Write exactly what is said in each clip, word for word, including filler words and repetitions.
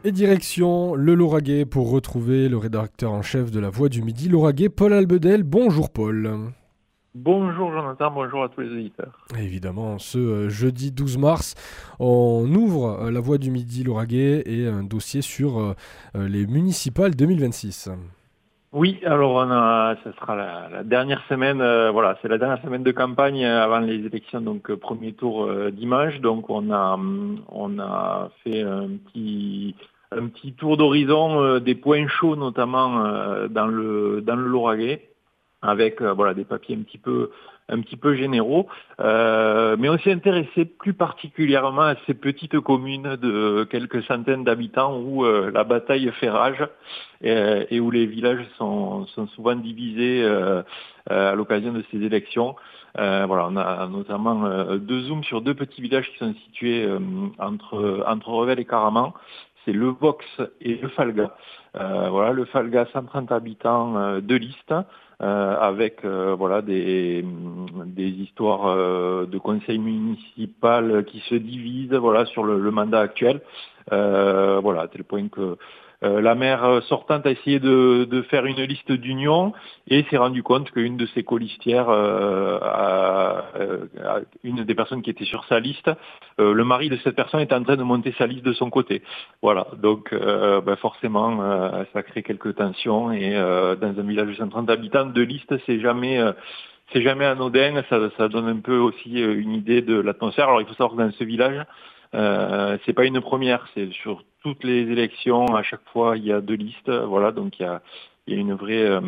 Et direction le Lauragais pour retrouver le rédacteur en chef de La Voix du Midi, Lauragais, Paul Albedel. Bonjour Paul. Bonjour Jonathan, bonjour à tous les auditeurs. Évidemment, ce euh, jeudi douze mars, on ouvre euh, La Voix du Midi Lauragais et un dossier sur euh, euh, les municipales deux mille vingt-six. Oui, alors on a, ce sera la, la dernière semaine, euh, voilà, c'est la dernière semaine de campagne euh, avant les élections, donc euh, premier tour euh, dimanche. Donc on a, hum, on a fait un petit, un petit tour d'horizon euh, des points chauds, notamment euh, dans le, dans le Lauragais, avec euh, voilà des papiers un petit peu un petit peu généraux, euh, mais on s'est intéressé plus particulièrement à ces petites communes de quelques centaines d'habitants où euh, la bataille fait rage et, et où les villages sont, sont souvent divisés euh, euh, à l'occasion de ces élections. Euh, voilà, on a notamment euh, deux zooms sur deux petits villages qui sont situés euh, entre entre Revel et Caraman. C'est le Vox et le Falga. Euh, voilà, le Falga, cent trente habitants, euh, deux listes. Euh, avec euh, voilà des, des histoires euh, de conseil municipal qui se divisent voilà sur le, le mandat actuel. Euh, voilà, à tel point que euh, la maire sortante a essayé de, de faire une liste d'union et s'est rendu compte qu'une de ses colistières, euh, a, a- une des personnes qui était sur sa liste, euh, le mari de cette personne était en train de monter sa liste de son côté. Voilà, donc euh, ben forcément, euh, ça crée quelques tensions et euh, dans un village de cent trente habitants, deux listes, c'est jamais, euh, c'est jamais anodin. Ça, ça donne un peu aussi euh, une idée de l'atmosphère. Alors il faut savoir que dans ce village, euh, c'est pas une première, c'est sur toutes les élections, à chaque fois il y a deux listes. Voilà, donc il y a, il y a une vraie, euh,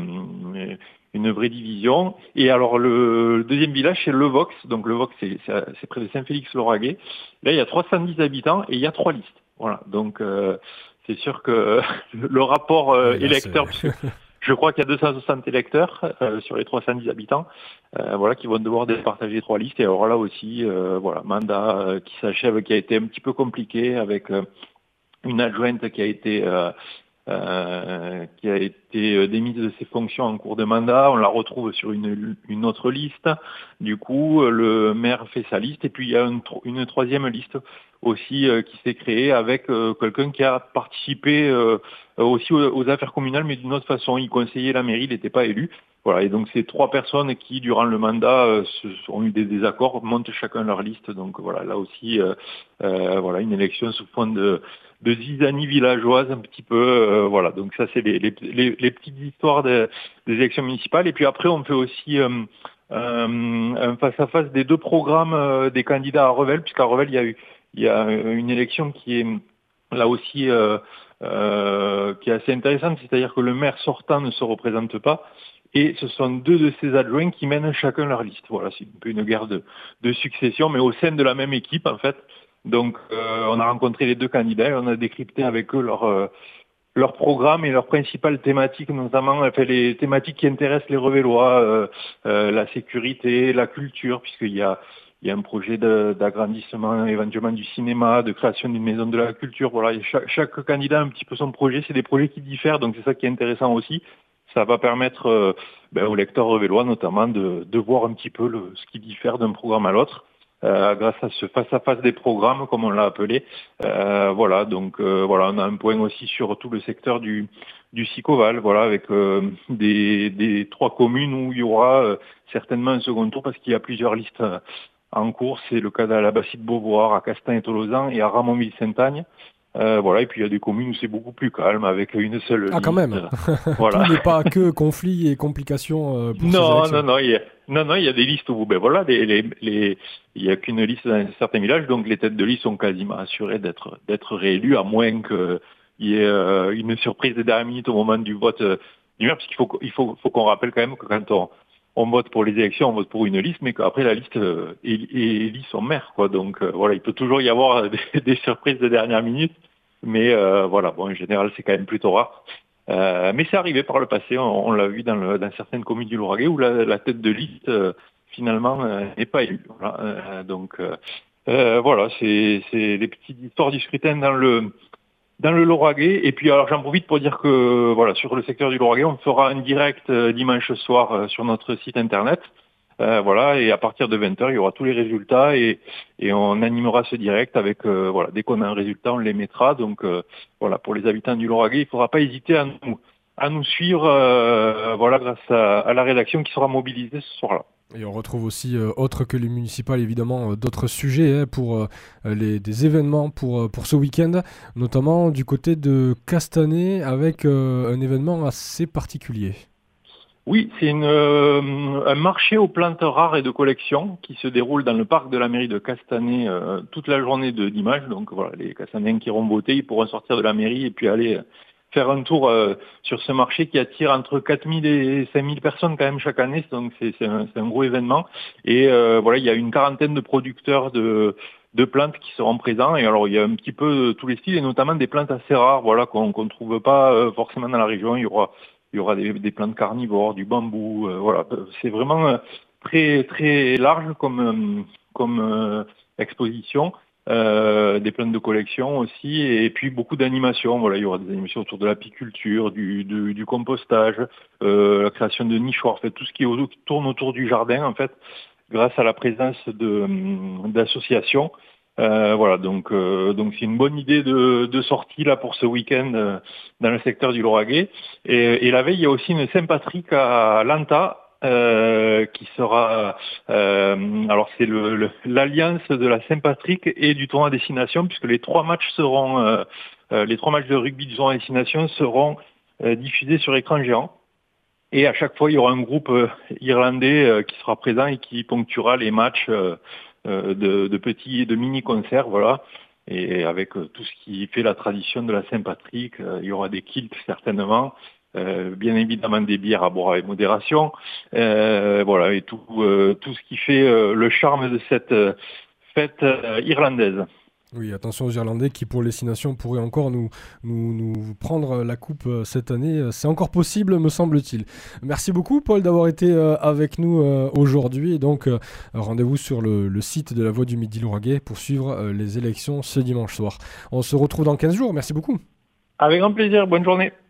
une vraie division. Et alors le, le deuxième village, c'est Le Vox. Donc Le Vox, c'est, c'est, c'est près de Saint-Félix-Lauragais. Là, il y a trois cent dix habitants et il y a trois listes. Voilà, donc euh, c'est sûr que le rapport euh, Oui, là, c'est... électeur, puisque je crois qu'il y a deux cent soixante électeurs euh, sur les trois cent dix habitants, euh, voilà, qui vont devoir départager trois listes. Et alors là aussi, euh, voilà, mandat euh, qui s'achève, qui a été un petit peu compliqué avec euh, une adjointe qui a été euh, euh, qui a été euh, démise de ses fonctions en cours de mandat. On la retrouve sur une, une autre liste. Du coup, euh, le maire fait sa liste et puis il y a une, tro- une troisième liste aussi euh, qui s'est créée avec euh, quelqu'un qui a participé euh, aussi aux, aux affaires communales, mais d'une autre façon. Il conseillait la mairie, il n'était pas élu. Voilà, et donc ces trois personnes qui, durant le mandat, euh, se, ont eu des désaccords, montent chacun leur liste. Donc voilà, là aussi, euh, euh, voilà, une élection sous forme de de zizanie villageoise un petit peu, euh, voilà. Donc ça c'est les, les, les, les petites histoires de- des élections municipales. Et puis après on fait aussi euh, euh, un face à face des deux programmes euh, des candidats à Revel, puisqu'à Revel il y a eu il y a une élection qui est là aussi euh, euh, qui est assez intéressante, c'est-à-dire que le maire sortant ne se représente pas. Et ce sont deux de ses adjoints qui mènent chacun leur liste. Voilà, c'est un peu une guerre de, de succession, mais au sein de la même équipe en fait. Donc, euh, on a rencontré les deux candidats et on a décrypté avec eux leur, euh, leur programme et leurs principales thématiques, notamment enfin, les thématiques qui intéressent les Revellois, euh, euh, la sécurité, la culture, puisqu'il y a, il y a un projet de- d'agrandissement éventuellement du cinéma, de création d'une maison de la culture. Voilà, et chaque, chaque candidat a un petit peu son projet, c'est des projets qui diffèrent, donc c'est ça qui est intéressant aussi. Ça va permettre euh, ben, aux lecteurs revellois notamment de, de voir un petit peu le, ce qui diffère d'un programme à l'autre euh, grâce à ce face-à-face des programmes, comme on l'a appelé. Euh, voilà, donc euh, voilà, on a un point aussi sur tout le secteur du, du Sicoval, voilà, avec euh, des, des trois communes où il y aura euh, certainement un second tour parce qu'il y a plusieurs listes euh, en cours. C'est le cas à la Bastide Beauvoir, à Castan et Tolosan et à Ramonville-Saint-Agne. Euh, voilà, et puis il y a des communes où c'est beaucoup plus calme avec une seule Ah, quand liste. même. Tout Voilà. n'est pas que conflit et complications euh, pour ces Non, non, élections. non, il y a, non, non, il y a des listes où, ben voilà, les, les, les, il y a qu'une liste dans certains villages, donc les têtes de liste sont quasiment assurées d'être, d'être réélues, à moins qu'il y ait euh, une surprise de dernière minute au moment du vote euh, du maire, parce qu'il faut, il faut, faut qu'on rappelle quand même que quand on, on vote pour les élections, on vote pour une liste, mais qu'après la liste euh, élit élit son maire, quoi. Donc euh, voilà, il peut toujours y avoir des, des surprises de dernière minute, mais euh, voilà, bon, en général, c'est quand même plutôt rare. Euh, mais c'est arrivé par le passé, on, on l'a vu dans, le, dans certaines communes du Lauragais où la, la tête de liste euh, finalement euh, n'est pas élue. Voilà, euh, donc euh, euh, voilà, c'est c'est les petites histoires du scrutin dans le dans le Lauragais. Et puis alors j'en profite pour dire que voilà, sur le secteur du Lauragais, on fera un direct euh, dimanche soir euh, sur notre site internet. Euh, voilà, et à partir de vingt heures, il y aura tous les résultats et, et on animera ce direct avec, euh, voilà, dès qu'on a un résultat, on les mettra. Donc euh, voilà, pour les habitants du Lauragais, il ne faudra pas hésiter à nous, à nous suivre, euh, voilà, grâce à, à la rédaction qui sera mobilisée ce soir-là. Et on retrouve aussi, euh, autre que les municipales, évidemment, euh, d'autres sujets hein, pour euh, les, des événements pour, euh, pour ce week-end, notamment du côté de Castanet avec euh, un événement assez particulier. Oui, c'est une, euh, un marché aux plantes rares et de collection qui se déroule dans le parc de la mairie de Castanet euh, toute la journée de dimanche. Donc voilà, les Castanéens qui auront voté, ils pourront sortir de la mairie et puis aller euh, faire un tour euh, sur ce marché qui attire entre quatre mille et cinq mille personnes quand même chaque année. Donc c'est, c'est, un, c'est un gros événement. Et euh, voilà, il y a une quarantaine de producteurs de de plantes qui seront présents. Et alors il y a un petit peu tous les styles et notamment des plantes assez rares, voilà, qu'on qu'on ne trouve pas euh, forcément dans la région. Il y aura Il y aura des, des plantes carnivores, du bambou, euh, voilà. C'est vraiment euh, très très large comme euh, comme euh, exposition. Euh, des plantes de collection aussi, et puis beaucoup d'animations. Voilà, il y aura des animations autour de l'apiculture, du, du, du compostage, euh, la création de nichoirs, en fait, tout ce qui, est, qui tourne autour du jardin, en fait, grâce à la présence de d'associations. Euh, voilà, donc euh, donc c'est une bonne idée de, de sortie là pour ce week-end euh, dans le secteur du Lauragais. Et, et la veille, il y a aussi une Saint-Patrick à Lanta. Euh, qui sera euh, alors c'est le, le, l'alliance de la Saint-Patrick et du tournoi à destination, puisque les trois matchs seront euh, euh, les trois matchs de rugby du tournoi à destination seront euh, diffusés sur écran géant. Et à chaque fois, il y aura un groupe euh, irlandais euh, qui sera présent et qui ponctuera les matchs euh, euh, de, de petits, de mini-concerts, voilà. Et avec euh, tout ce qui fait la tradition de la Saint-Patrick, euh, il y aura des kilts certainement, euh, bien évidemment des bières à boire avec modération, euh, voilà, et tout, euh, tout ce qui fait euh, le charme de cette euh, fête euh, irlandaise. Oui, attention aux Irlandais qui, pour les Six Nations, pourraient encore nous, nous, nous prendre la coupe euh, cette année. C'est encore possible, me semble-t-il. Merci beaucoup, Paul, d'avoir été euh, avec nous euh, aujourd'hui. Et donc, euh, rendez-vous sur le, le site de la Voix du Midi Lauragais pour suivre euh, les élections ce dimanche soir. On se retrouve dans quinze jours. Merci beaucoup. Avec grand plaisir. Bonne journée.